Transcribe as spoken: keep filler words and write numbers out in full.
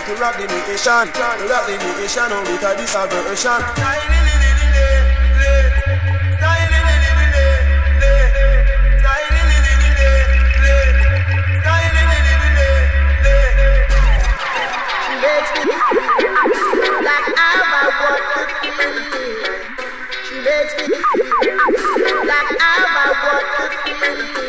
to rock the nation, to rock the nation, or with a this aversion. Like I want to feel. She makes me like I want to feel.